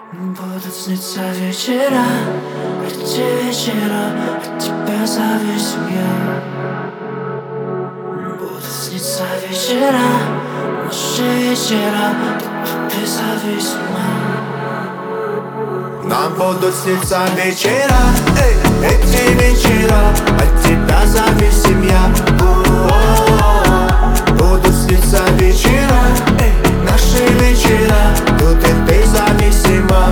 Будут сниться вечера, эти вечера, от тебя зависим я. Будут сниться вечера, наши вечера, от тебя зависима. Нам будут сниться вечера, эти вечера, от тебя зависим я. Будут сниться вечера, наши вечера, тут и ты зависима.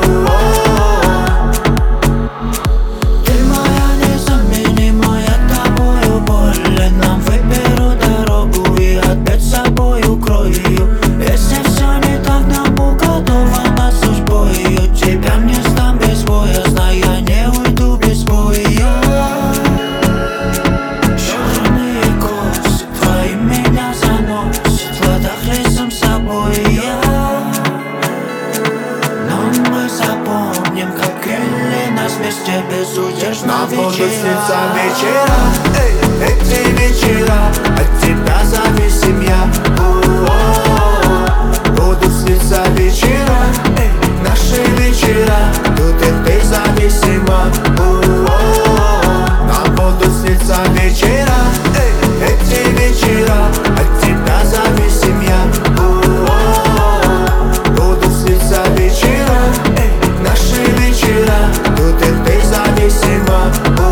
Ты моя незаменимая, тобою боль. Нам выберу дорогу и опять с собой укрою. Если все не так, нам уготовано судьбой. У тебя не сдам без боя, знаю, я не уйду без боя. Черные косы твои меня заносят, в ладах рейсом с собой я. Но мы запомним, как крылья нас вместе безудержно Нам будут сниться вечера. вечера, эти вечера, от тебя зависим я. Будут сниться вечера, наши вечера, тут и ты зависима. Нам будут сниться вечера, эти вечера, от тебя зависим я. Будут сниться вечера, наши вечера, тут и ты зависима.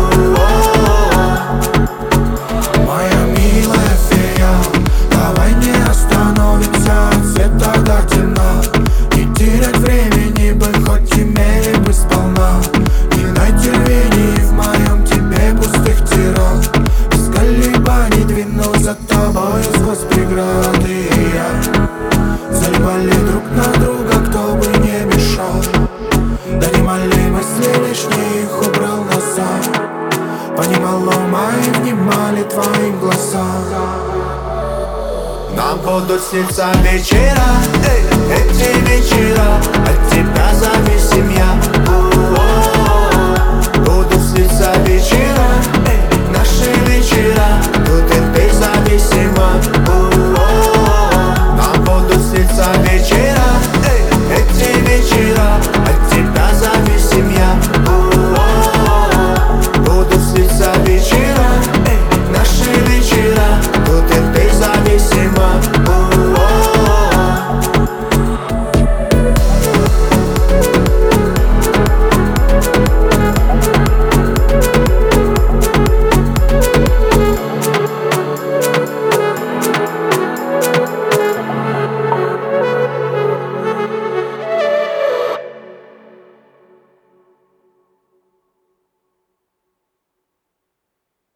Моя милая фея, давай не остановимся от света до темна. Не терять времени бы, хоть имели бы сполна. Не найти рвений в моем тебе пустых тирах. Без колебаний двинусь за тобою сквозь преграды. И я залипали друг на друга, кто бы не мешал. Донимали мысли лишние, их убрал назад. Понимало мои, внимали твоим глазам. Нам будут сниться вечера, эти вечера, от тебя зависим я. Будут сниться вечера, наши вечера, тут и